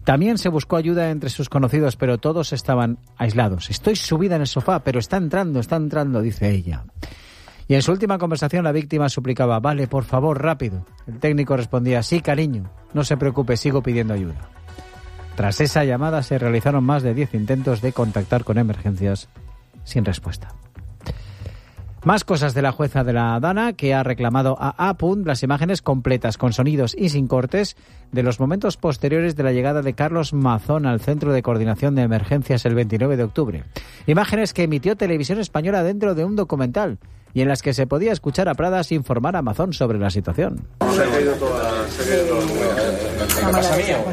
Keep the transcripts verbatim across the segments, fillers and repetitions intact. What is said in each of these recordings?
También se buscó ayuda entre sus conocidos, pero todos estaban aislados. Estoy subida en el sofá, pero está entrando, está entrando, dice ella. Y en su última conversación la víctima suplicaba, vale, por favor, rápido. El técnico respondía, sí, cariño, no se preocupe, sigo pidiendo ayuda. Tras esa llamada se realizaron más de diez intentos de contactar con emergencias sin respuesta. Más cosas de la jueza de la Dana, que ha reclamado a Apunt las imágenes completas, con sonidos y sin cortes, de los momentos posteriores de la llegada de Carlos Mazón al Centro de Coordinación de Emergencias el veintinueve de octubre. Imágenes que emitió Televisión Española dentro de un documental y en las que se podía escuchar a Pradas informar a Mazón sobre la situación. Se ha caído toda, se ha caído toda la casa mía.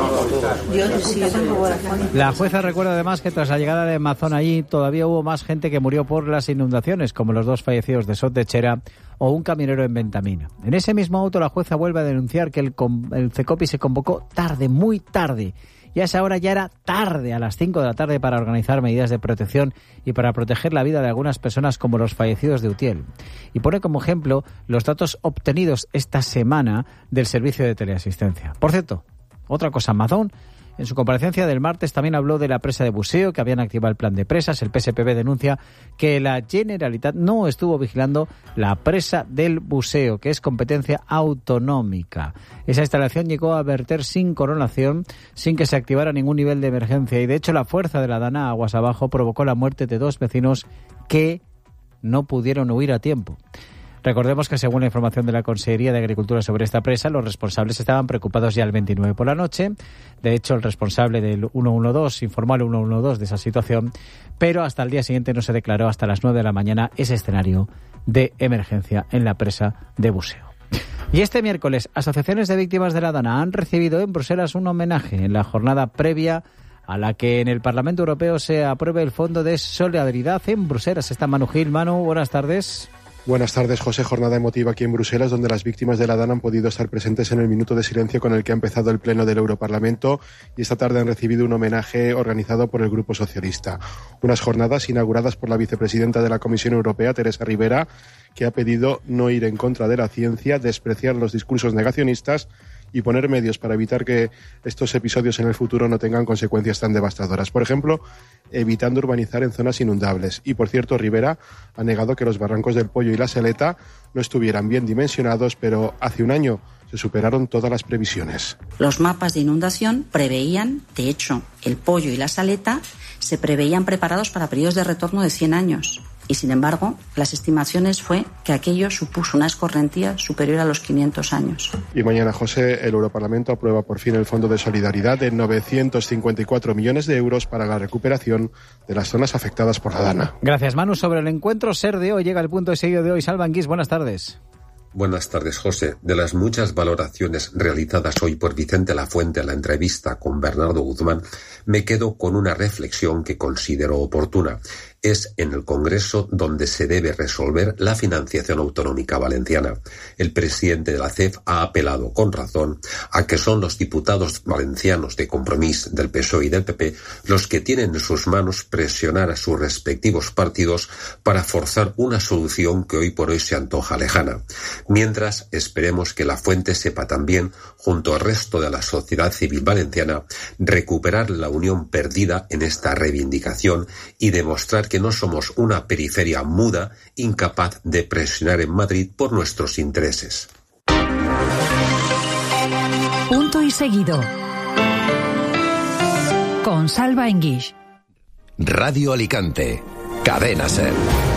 La jueza recuerda además que tras la llegada de Mazón allí todavía hubo más gente que murió por las inundaciones, como los dos fallecidos de Sot de Chera o un camionero en Ventamina. En ese mismo auto la jueza vuelve a denunciar que el, el CECOPI se convocó tarde, muy tarde. Y a esa hora ya era tarde, a las cinco de la tarde, para organizar medidas de protección y para proteger la vida de algunas personas como los fallecidos de Utiel. Y pone como ejemplo los datos obtenidos esta semana del servicio de teleasistencia. Por cierto, otra cosa, Mazón, en su comparecencia del martes también habló de la presa de Buseo, que habían activado el plan de presas. El P S P B denuncia que la Generalitat no estuvo vigilando la presa del Buseo, que es competencia autonómica. Esa instalación llegó a verter sin coronación, sin que se activara ningún nivel de emergencia. Y de hecho la fuerza de la Dana aguas abajo provocó la muerte de dos vecinos que no pudieron huir a tiempo. Recordemos que según la información de la Consejería de Agricultura sobre esta presa, los responsables estaban preocupados ya el veintinueve por la noche. De hecho, el responsable del ciento doce informó al ciento doce de esa situación, pero hasta el día siguiente no se declaró hasta las nueve de la mañana ese escenario de emergencia en la presa de Buseo. Y este miércoles, asociaciones de víctimas de la Dana han recibido en Bruselas un homenaje en la jornada previa a la que en el Parlamento Europeo se apruebe el Fondo de Solidaridad en Bruselas. Está Manu Gil. Manu, buenas tardes. Buenas tardes, José. Jornada emotiva aquí en Bruselas, donde las víctimas de la Dana han podido estar presentes en el minuto de silencio con el que ha empezado el pleno del Europarlamento, y esta tarde han recibido un homenaje organizado por el Grupo Socialista. Unas jornadas inauguradas por la vicepresidenta de la Comisión Europea, Teresa Ribera, que ha pedido no ir en contra de la ciencia, despreciar los discursos negacionistas y poner medios para evitar que estos episodios en el futuro no tengan consecuencias tan devastadoras. Por ejemplo, evitando urbanizar en zonas inundables. Y, por cierto, Rivera ha negado que los barrancos del Pollo y la Saleta no estuvieran bien dimensionados, pero hace un año se superaron todas las previsiones. Los mapas de inundación preveían, de hecho, el Pollo y la Saleta se preveían preparados para periodos de retorno de cien años. Y, sin embargo, las estimaciones fue que aquello supuso una escorrentía superior a los quinientos años. Y mañana, José, el Europarlamento aprueba por fin el Fondo de Solidaridad de novecientos cincuenta y cuatro millones de euros para la recuperación de las zonas afectadas por la Dana. Gracias, Manu. Sobre el encuentro SER de hoy, llega el punto de seguido de hoy. Salva Anguís, buenas tardes. Buenas tardes, José. De las muchas valoraciones realizadas hoy por Vicente Lafuente en la entrevista con Bernardo Guzmán, me quedo con una reflexión que considero oportuna. Es en el Congreso donde se debe resolver la financiación autonómica valenciana. El presidente de la C E F ha apelado con razón a que son los diputados valencianos de Compromís, del P S O E y del P P los que tienen en sus manos presionar a sus respectivos partidos para forzar una solución que hoy por hoy se antoja lejana. Mientras, esperemos que Lafuente sepa también, junto al resto de la sociedad civil valenciana, recuperar la unión perdida en esta reivindicación y demostrar que no somos una periferia muda, incapaz de presionar en Madrid por nuestros intereses. Punto y seguido. Con Salva Anguís. Radio Alicante. Cadena SER.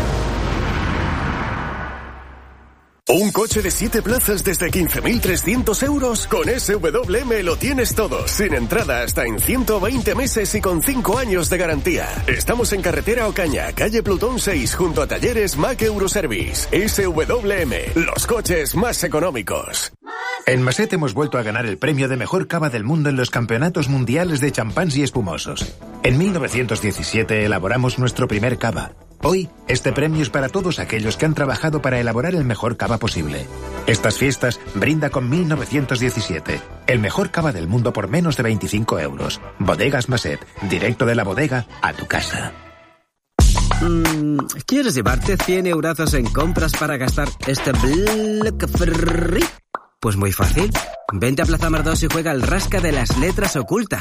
¿Un coche de siete plazas desde quince mil trescientos euros? Con S W M lo tienes todo, sin entrada hasta en ciento veinte meses y con cinco años de garantía. Estamos en carretera Ocaña, calle Plutón seis, junto a Talleres Mac Euroservice. S W M, los coches más económicos. En Maset hemos vuelto a ganar el premio de mejor cava del mundo en los campeonatos mundiales de champáns y espumosos. En mil novecientos diecisiete elaboramos nuestro primer cava. Hoy, este premio es para todos aquellos que han trabajado para elaborar el mejor cava posible. Estas fiestas brinda con mil novecientos diecisiete, el mejor cava del mundo por menos de veinticinco euros. Bodegas Maset, directo de la bodega a tu casa. Mm, ¿Quieres llevarte cien eurazos en compras para gastar este Black Free? Pues muy fácil. Vente a Plaza Mar dos y juega al rasca de las letras ocultas.